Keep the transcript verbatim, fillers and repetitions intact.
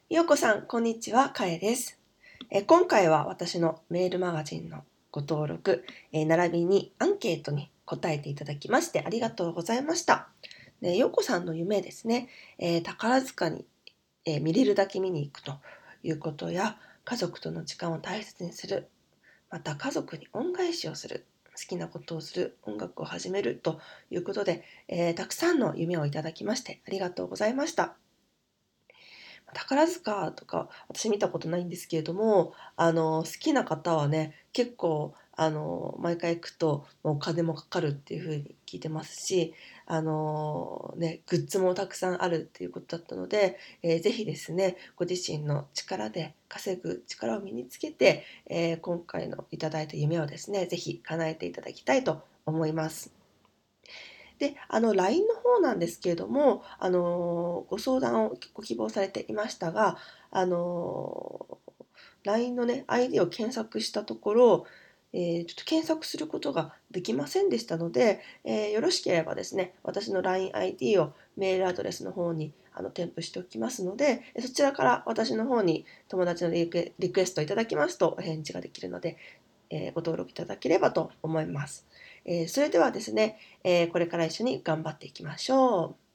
ようこさん、こんにちは、かえです。えー今回は私のメールマガジンのご登録、えー並びにアンケートに答えていただきましてありがとうございました。で、ようこさんの夢ですね、えー宝塚に、えー見れるだけ見に行くということや、家族との時間を大切にする、また家族に恩返しをする、好きなことをする、音楽を始めるということで、えーたくさんの夢をいただきましてありがとうございました。宝塚とか私見たことないんですけれども、あの好きな方はね結構あの毎回行くともうお金もかかるっていう風に聞いてますし、あのねグッズもたくさんあるっていうことだったので、えーぜひですねご自身の力で稼ぐ力を身につけて、えー今回のいただいた夢をですねぜひ叶えていただきたいと思います。で、あの ライン の方なんですけれども、あのご相談をご希望されていましたが、あの ライン のね アイディー を検索したところ、えーちょっと検索することができませんでしたので、えーよろしければですね、私の ライン アイディー をメールアドレスの方にあの添付しておきますので、そちらから私の方に友達のリクリクエストいただきますとお返事ができるので、えーご登録いただければと思います。えーそれではですね、えーこれから一緒に頑張っていきましょう。